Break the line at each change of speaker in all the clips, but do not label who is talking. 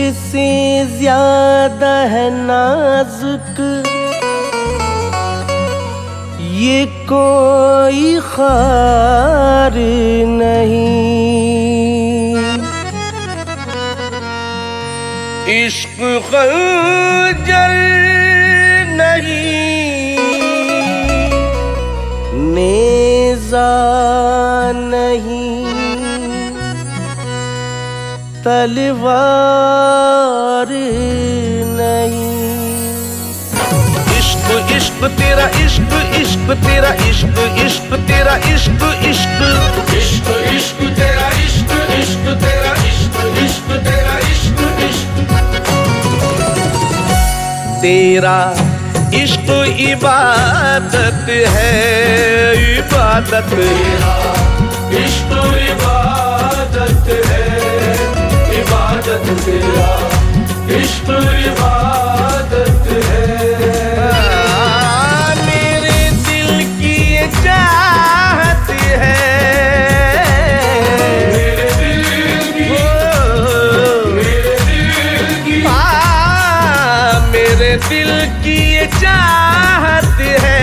से ज्यादा है नाजुक ये कोई ख़ार नहीं। इश्क खंजर नहीं, नेज़ा नहीं, तलवार नहीं। इश्क इश्क तेरा इश्क, इश्क तेरा इश्क, इश्क तेरा इश्क, इश्क
इश्क इश्क तेरा इश्क, इश्क तेरा इश्क, इश्क तेरा इश्क, इश्क
तेरा इश्क इबादत है, इबादत।
तेरा इश्क इबादत है, इबादत। तेरा इश्क इबादत है।
मेरे दिल की ये चाहत है,
मेरे दिल की, मेरे दिल की,
मेरे दिल की ये चाहत है।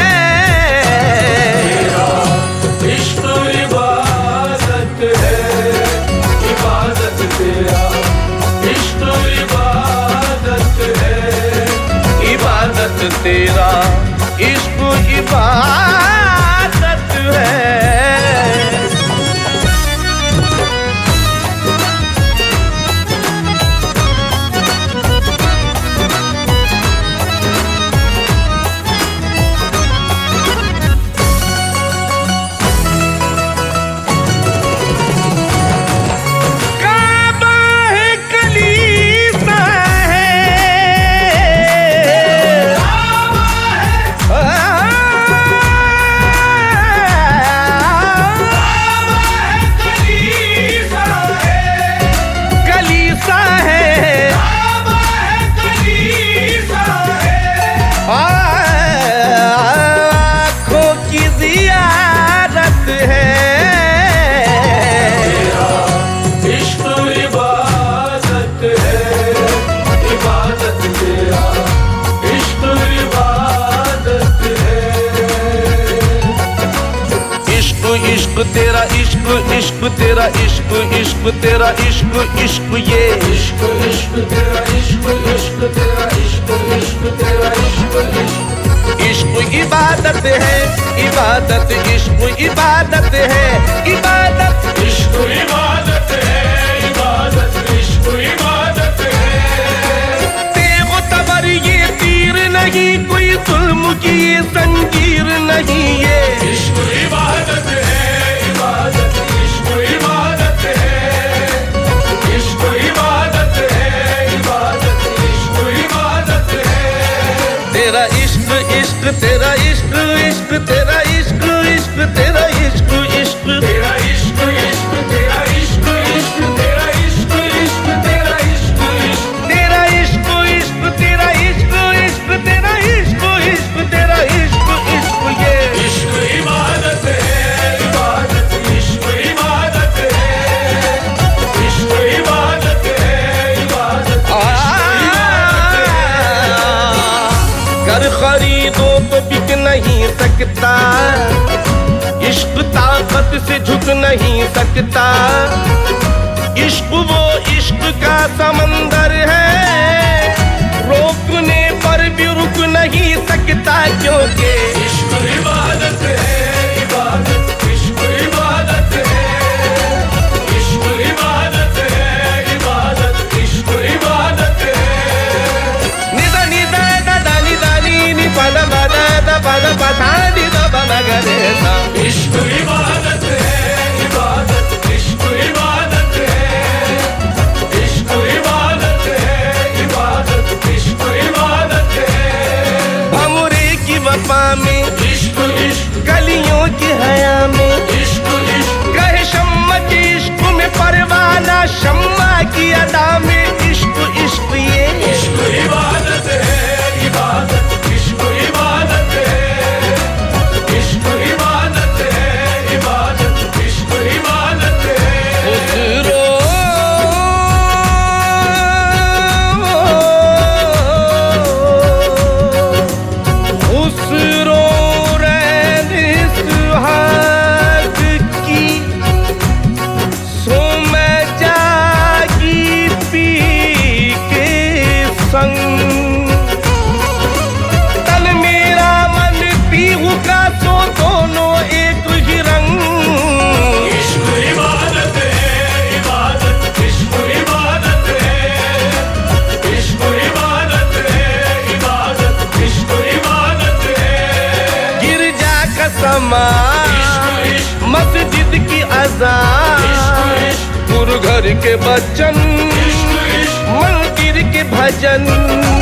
तेरा इश्क इबादत है, इबादत। तेरा इश्क इबादत है,
इबादत तेरा इश्क इबादत है। इश्क तेरा इश्क, इश्क तेरा इश्क, इश्क तेरा इश्क, इश्क ये
इश्क इश्क तेरा इश्क, इश्क तेरा इश्क, इश्क तेरा इश्क, इश्क
इश्क इबादत है, इबादत। इश्क इबादत है, इबादत।
इश्क इबादत है, इबादत। इश्क इबादत है।
बेमुतबर ये तीर नहीं, कोई जुल्म की ये जंजीर नहीं। ये
इश्क इबादत है, इबादत। इश्क इबादत है, इश्क इबादत है, इबादत। इश्क इबादत है।
तेरा इश्क, इश्क तेरा इश्क, इश्क तेरा इश्क, इश्क तेरा इश्क, इश्क
तेरा इश्क, इश्क तेरा इश्क, इश्क तेरा इश्क, इश्क तेरा इश्क, इश्क
तेरा इश्क, इश्क तेरा इश्क, इश्क तेरा इश्क, इश्क तेरा इश्क, इश्क ये
इश्क इबादत है, इबादत। इश्क इबादत है, इश्क इबादत है, इबादत।
कर खरीदो तो बिक नहीं सकता, इश्क ताकत से झुक नहीं सकता। इश्क वो इश्क का समंदर है, रोकने पर भी रुक नहीं सकता। क्योंकि
इश्क इबादत है, इबादत। इश्क इबादत है, इश्क इबादत है, इबादत। इश्क इबादत है।
निदा निदा दादा निदा नी नि पदा पदा दा पदा पदा नि दा पदा गरे सा।
इश्क इबादत है, इबादत। इश्क इबादत है, इश्क इबादत है, इबादत। इश्क इबादत है।
भंवरे की वफा में
इश्क इश्क
गलियों की हया नमाज, मस्जिद की अज़ान, गुरु घर के बच्चन, मंदिर के भजन।